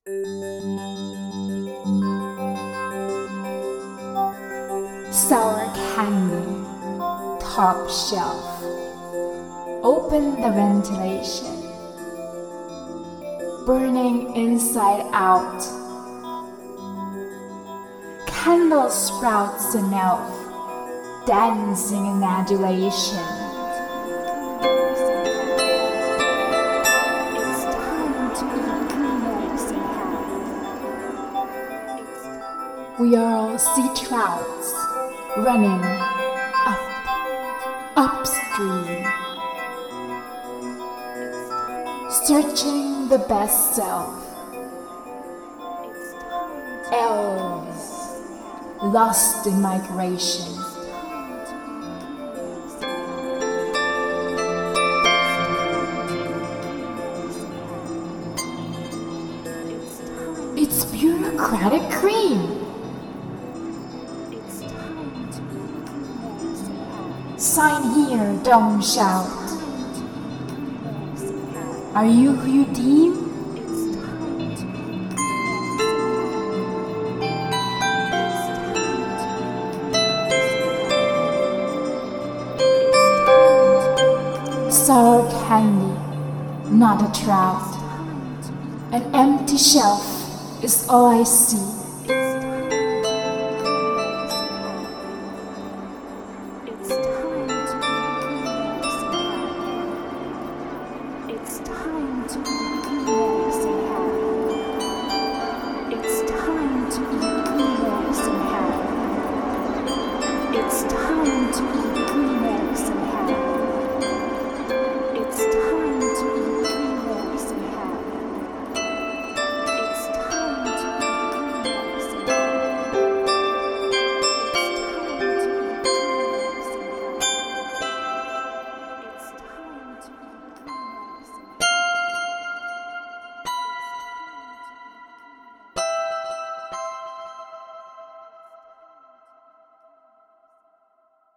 Sour candy, top shelf. Open the ventilation. Burning inside out. Candle sprouts an elf, dancing in adulation. It's time to eat cookies and have. We are all sea trouts, running upstream, searching the best self. Elves, lost in migration. It's bureaucratic cream. Sign here, don't shout. Are you who you deem? Sour candy, not a trout. An empty shelf is all I see.